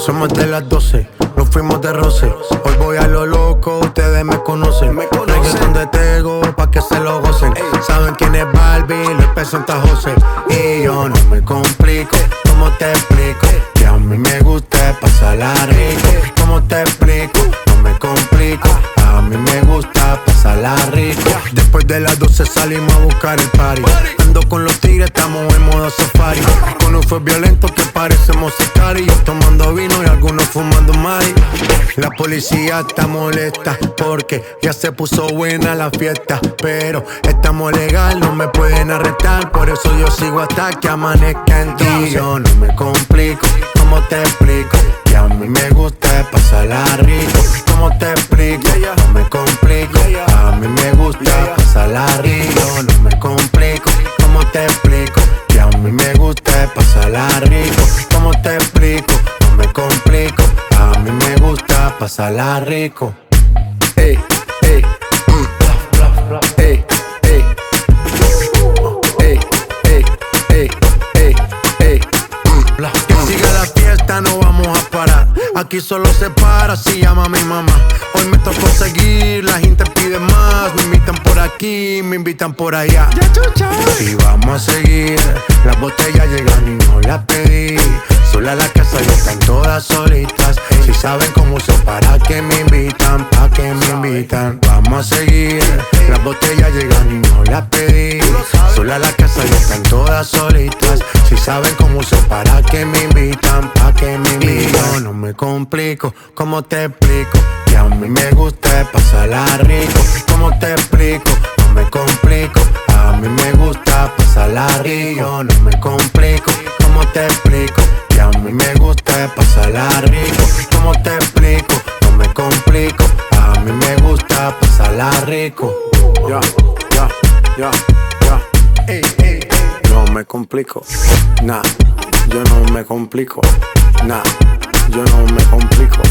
Somos de las 12, nos fuimos de roce. Hoy voy a lo loco, ustedes me conocen. Reggaeton de Tego, pa' que se lo gocen. Saben quién es Barbie, Luis P. Santa José. Y yo no me complico, ¿cómo te explico? Que a mí me gusta pasarla rico. ¿Cómo te explico? No me complico, a mí me gusta pasarla rico. Después de las 12 salimos a buscar el party. Ando con los tigres, estamos en modo safari. Con un fue violento que parecemos sicari. Yo tomando vino y algunos fumando mari. La policía está molesta porque ya se puso buena la fiesta. Pero estamos legal, no me pueden arrestar. Por eso yo sigo hasta que amanezca en ti. Yo no me complico, ¿cómo te explico? Que a mí me gusta pasarla rico. ¿Cómo te explico? No me complico, a mí me gusta pasarla rico. No me complico, ¿cómo te explico? Que a mí me gusta pasarla rico. ¿Cómo te explico? No me complico, a mí me gusta pasarla rico. Ey, ey, ey, ey, ey, ey, ey, ey, ey. Que siga la fiesta, no vamos a parar. Aquí solo se para si llama a mi mamá. Hoy me tocó seguir, la gente pide más. Me invitan por aquí, me invitan por allá. Y vamos a seguir, las botellas llegan y no las pedí. Sola la casa ya están todas solitas. Si saben cómo uso, para que me invitan, pa' que me invitan. Vamos a seguir, las botellas llegan y no las pedí. Sola la casa ya están todas solitas. Si saben cómo uso, para que me invitan, pa' que me invitan. Y yo no me complico, ¿cómo te explico? Que a mí me gusta pasarla rico. ¿Cómo te explico? No me complico, a mí me gusta pasarla rico. Yo no me complico, ¿cómo te explico? Que a mí me gusta pasarla rico. ¿Cómo te explico? No me complico, a mí me gusta pasarla rico. Ya, ya, ya, ya. Ey, ey, ey. No me complico, nah, yo no me complico, nah, yo no me complico.